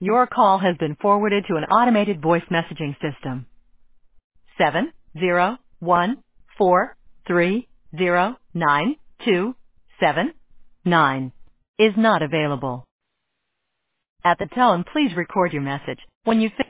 Your call has been forwarded to an automated voice messaging system. 701430927 is not available. At the tone, please record your message. When you